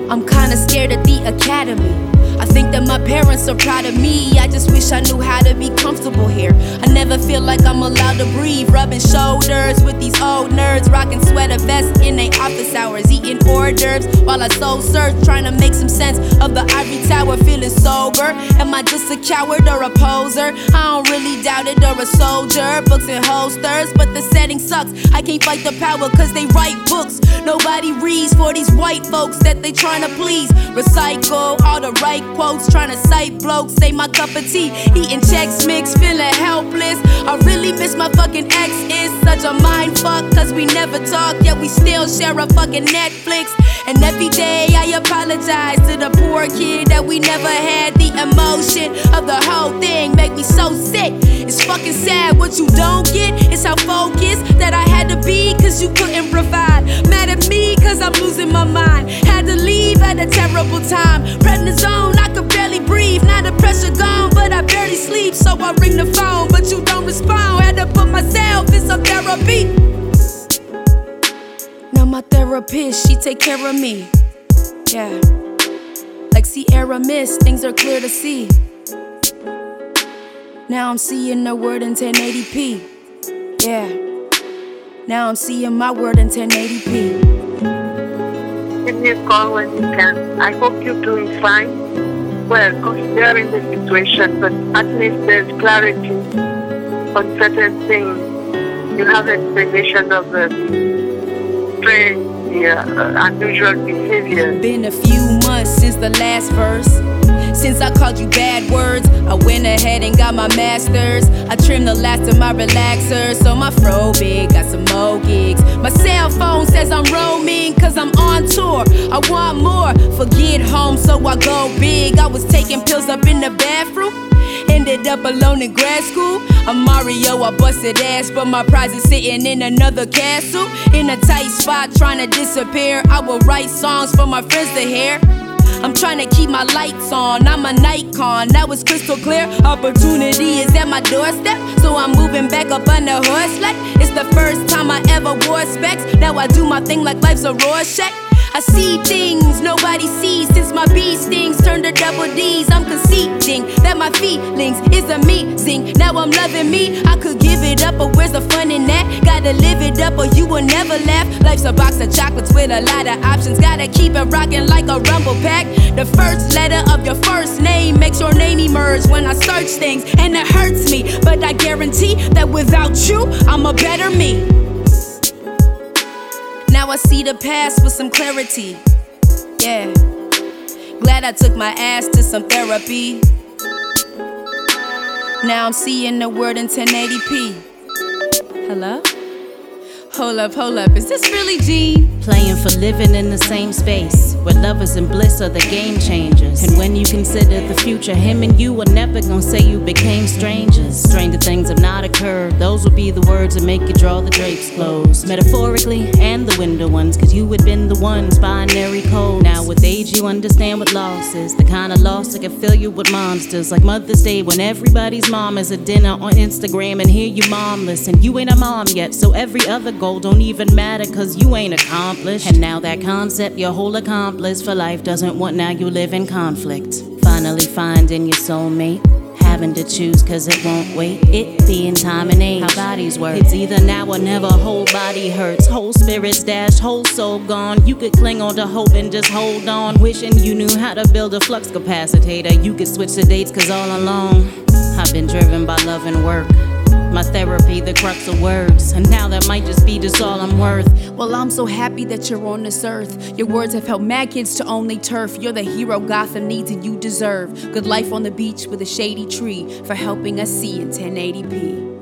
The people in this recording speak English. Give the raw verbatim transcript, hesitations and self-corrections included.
I'm kinda scared of the academy. I think that my parents are proud of me. I just wish I knew how to be comfortable here. I never feel like I'm allowed to breathe. Rubbing shoulders with these old nerds, rocking sweater vests in their office hours, eating hors d'oeuvres while I soul search, trying to make some sense of the ivory tower, feeling sober. Am I just a coward or a poser? I don't really doubt it, or a soldier. Books and holsters, but the setting sucks. I can't fight the power cause they write books. Nobody reads for these white folks that they trying to please. Recycle all the right quotes, trying to cite blokes, say my cup of tea, eating Chex Mix, feeling helpless. I really miss my fucking ex, is such a mind fuck, cause we never talk, yet we still share a fucking Netflix. And every day I apologize to the poor kid that we never had. The emotion of the whole thing make me so sick. It's fucking sad, what you don't get is how focused that I had to be, cause you couldn't provide. Mad at me cause I'm losing my mind, had to leave at a terrible time. Prednisone, I could barely breathe, now the pressure gone, but I barely sleep. So I ring the phone, but you don't respond. Had to put myself in some therapy. Now my therapist, she take care of me. Yeah, like Sierra Mist, things are clear to see. Now I'm seeing the word in ten eighty p. Yeah, now I'm seeing my word in ten eighty p. Give me a call when you can. I hope you're doing fine. Well, considering the situation, but at least there's clarity on certain things. You have explanation of the strange, yeah, uh, unusual behavior. Been a few months since the last verse. Since I called you bad words, I went ahead and got my masters. I trimmed the last of my relaxers, so my fro big, got some more gigs. My cell phone says I'm roaming, cause I'm on tour. I want more, forget home, so I go big. I was taking pills up in the bathroom, ended up alone in grad school. I'm Mario, I busted ass, but my prize is sitting in another castle. In a tight spot, trying to disappear. I will write songs for my friends to hear. I'm trying to keep my lights on, I'm a Nikon, now it's crystal clear. Opportunity is at my doorstep, so I'm moving back up on the horse like it's the first time I ever wore specs. Now I do my thing like life's a Rorschach. I see things nobody sees since my bee stings turned to double D's. I'm conceding that my feelings is amazing. Now I'm loving me, I could give it up, but where's the fun in that? Gotta live it up or you will never laugh. Life's a box of chocolates with a lot of options. Gotta keep it rocking like a rumble pack. The first letter of your first name makes your name emerge when I search things, and it hurts me, but I guarantee that without you, I'm a better me. Now I see the past with some clarity. Yeah, glad I took my ass to some therapy. Now I'm seeing the word in ten eighty p. Hello? Hold up, hold up, is this really Gene? Playing for living in the same space, where lovers and bliss are the game changers. And when you consider the future, him and you are never gonna say you became strangers. Stranger things have not occurred, those will be the words that make you draw the drapes closed. Metaphorically, and the window ones, cause you had been the ones, binary codes. Now with age you understand what loss is, the kind of loss that can fill you with monsters. Like Mother's Day when everybody's mom is at dinner on Instagram, and here you momless, and you ain't a mom yet, so every other goal don't even matter cause you ain't accomplished. And now that concept your whole accomplice for life doesn't want, now you live in conflict. Finally finding your soulmate, having to choose cause it won't wait. It being time and age, how bodies work. It's either now or never, whole body hurts. Whole spirit's dashed, whole soul gone. You could cling on to hope and just hold on, wishing you knew how to build a flux capacitator. You could switch the dates cause all along I've been driven by love and work. My therapy, the crux of words, and now that might just be just all I'm worth. Well, I'm so happy that you're on this earth. Your words have helped mad kids to only turf. You're the hero Gotham needs and you deserve. Good life on the beach with a shady tree for helping us see in ten eighty p.